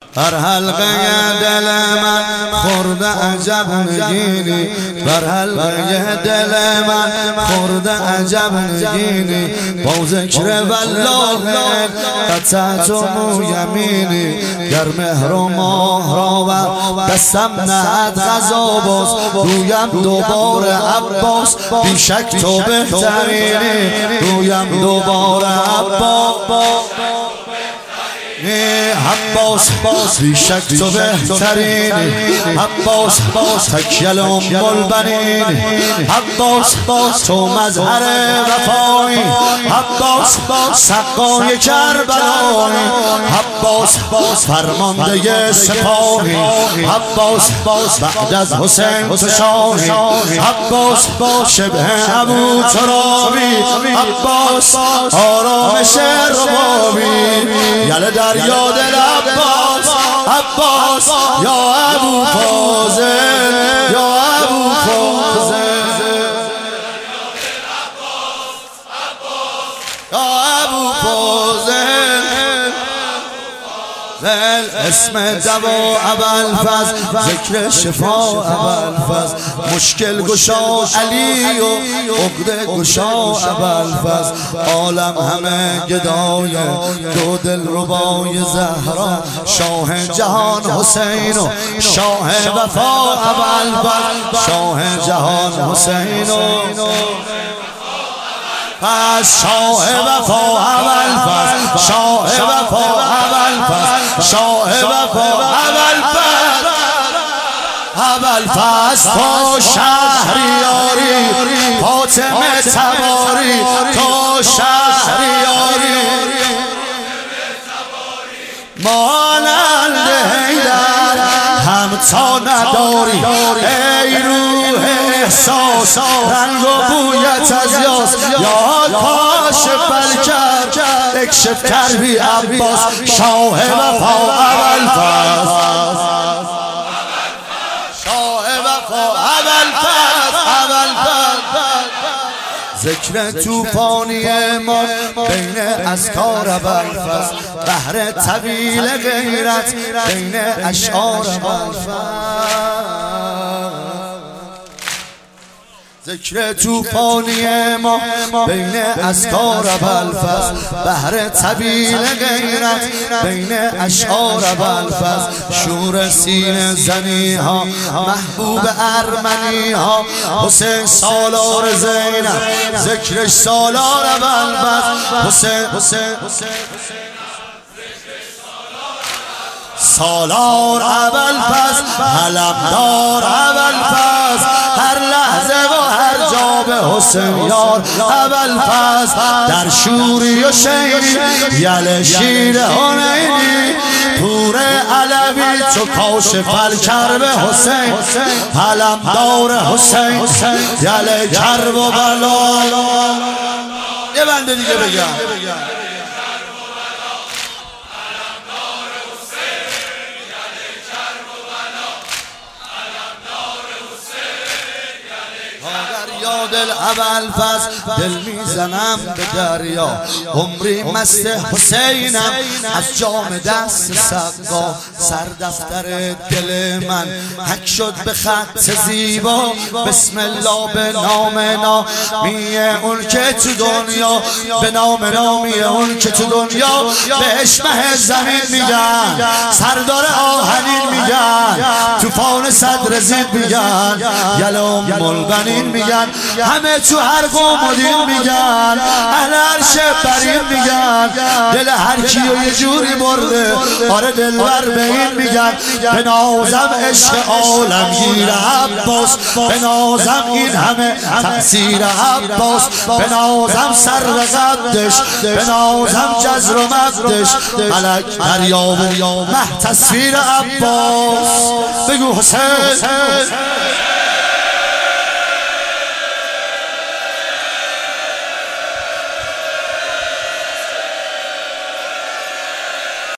بر حلقه دل من خورده عجب نگینی، بر حلقه دل من خورده عجب نگینی. با ذکر والله قطعت و یمینی، گر مهر و ماه را بر دستم نهد غذا باز، رویم دوباره عباس بیشک تو بهترینی، رویم دوباره عباس عباس بیشک تو بهترینی، عباس تکیل ام البنین، عباس تو مظهر وفایی، عباس سقای کربلایی، عباس فرمانده سپاهی، عباس بعد از حسین تو شاهی، عباس شبه ابو ترابی، عباس آرامش ربابی، یله دریا دل عباس یا ابو فاضل، یا ابو فاضل، یا ابو فاضل. اسم دوا ابوالفضل، ذکر شفا ابوالفضل، مشکل گشا علی و عقده گشا ابوالفضل. عالم همه گدای دو دل ربای زهرا، شاه جهان حسین و شاه وفا ابوالفضل، شاه جهان حسین و شاه وفا ابوالفضل، شاه وفا ابوالفضل، شاه وفا ابوالفضل. ابوالفضل تو شهریاری، فاطمه تباری تو شهریاری، مانند حیدر همتا نداری، ای روح احساس رنگ و بویت از یاس، یا کاش بلکر اکشف کربی عباس، شاه وفا ابوالفضل، شاه وفا ابوالفضل. ذکر توفانی ما بین اذکار ابوالفضل، بحر طویل غیرت بین اشعار ابوالفضل. ذکر توفانی ما بین اذکار ابوالفضل، بحر طویل غیرت بین اشعار ابوالفضل. شور سینه زنی ها محبوب ارمنی ها، حسین سالار زینب ذکرش سالار ابوالفضل، حسین سالار ابوالفضل، علمدار ابوالفضل، هر لحظه و هر جا به حسین یار ابوالفضل. در شوری و شیری یل شیر حنینی، پور علوی چو کاشف الکرب حسین، علمدار حسین یل کرب و بلا. یه بنده دیگه بگم، دل ابوالفضل دل میزنم به دریا، عمری مست حسینم از جام دست سقا. سر دفتر دل من حک شد به خط زیبا، بسم الله به نام نامی اون که تو دنیا، به نام نامی اون که تو دنیا بهش مه زمین میگن، سردار آهنین میگن، طوفان صدر زید میگن، یلوم البنین میگن، همه تو هر قوم و دین میگن، اهل عرش برین میگن، دل هر کیو یه جوری برده، آره دلبر به این میگن. به نازم عشق عالمگیر عباس، به نازم این همه تأثیر عباس، به نازم سر و قدش، به نازم جزر و مدش، ملک دریا و مه تصویر عباس. بگو حسین